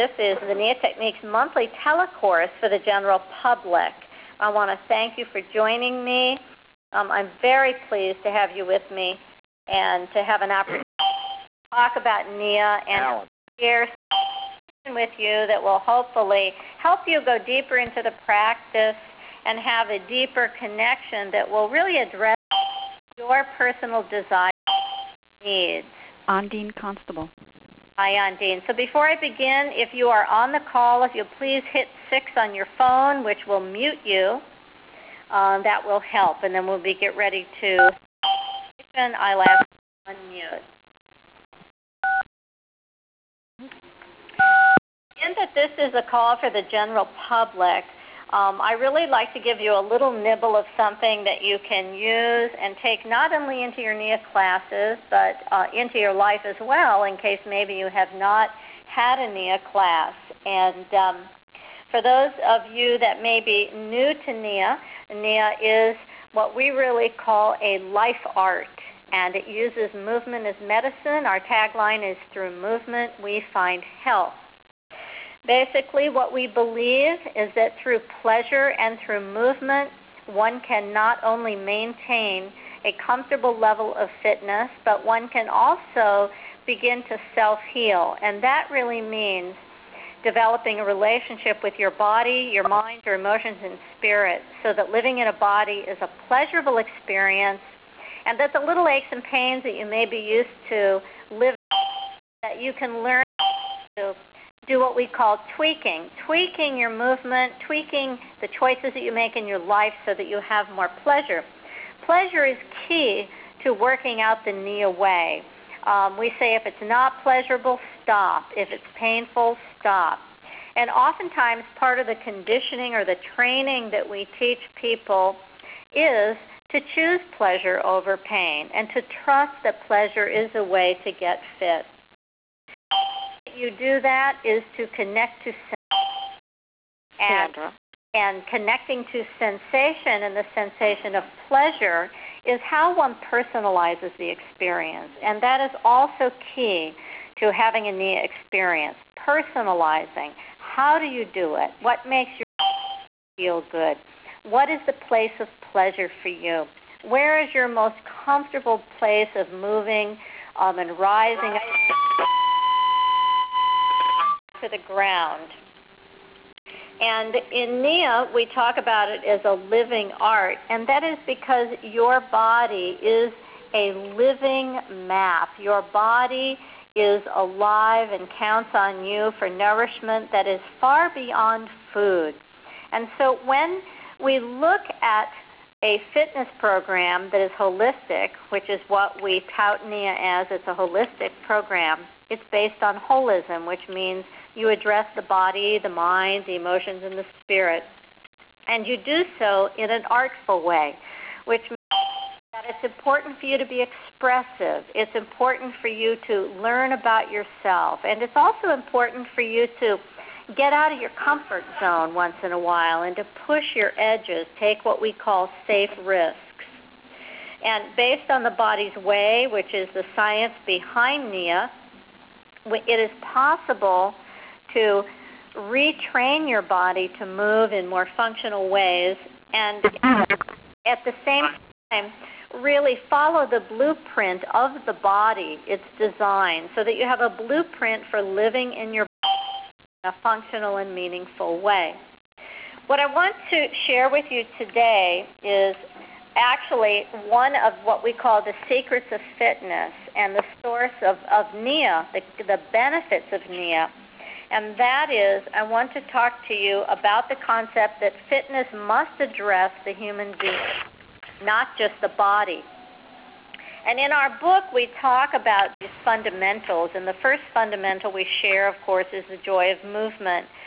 This is the Nia Techniques monthly telecourse for the general public. I want to thank you for joining me. I'm very pleased to have you with me and to have an opportunity to talk about Nia and share something with you that will hopefully help you go deeper into the practice and have a deeper connection that will really address your personal desires and needs. Ondine Constable. Hi, Ondine. So before I begin, if you are on the call, if you please hit 6 on your phone, which will mute you, that will help. And then we'll get ready to I'll ask you to unmute. In that this is a call for the general public, I really like to give you a little nibble of something that you can use and take not only into your Nia classes, but into your life as well, in case maybe you have not had a Nia class. And for those of you that may be new to Nia, Nia is what we really call a life art, and it uses movement as medicine. Our tagline is, through movement we find health. Basically, what we believe is that through pleasure and through movement, one can not only maintain a comfortable level of fitness, but one can also begin to self-heal. And that really means developing a relationship with your body, your mind, your emotions, and spirit, so that living in a body is a pleasurable experience, and that the little aches and pains that you may be used to live, that you can learn to do what we call tweaking your movement, tweaking the choices that you make in your life so that you have more pleasure. Pleasure is key to working out the Nia way. We say if it's not pleasurable, stop. If it's painful, stop. And oftentimes part of the conditioning or the training that we teach people is to choose pleasure over pain and to trust that pleasure is a way to get fit. You do that is to connect to sensation, and connecting to sensation and the sensation of pleasure is how one personalizes the experience, and that is also key to having a Nia experience. Personalizing. How do you do it? What makes you feel good? What is the place of pleasure for you? Where is your most comfortable place of moving and rising to the ground? And in Nia, we talk about it as a living art, and that is because your body is a living map. Your body is alive and counts on you for nourishment that is far beyond food. And so when we look at a fitness program that is holistic, which is what we tout Nia as, it's a holistic program. It's based on holism, which means you address the body, the mind, the emotions, and the spirit. And you do so in an artful way, which means that it's important for you to be expressive. It's important for you to learn about yourself. And it's also important for you to get out of your comfort zone once in a while and to push your edges, take what we call safe risks. And based on the body's way, which is the science behind Nia, it is possible to retrain your body to move in more functional ways and at the same time really follow the blueprint of the body, its design, so that you have a blueprint for living in your body in a functional and meaningful way. What I want to share with you today is actually one of what we call the secrets of fitness and the source of Nia, the benefits of Nia. And that is, I want to talk to you about the concept that fitness must address the human being, not just the body. And in our book, we talk about these fundamentals. And the first fundamental we share, of course, is the joy of movement.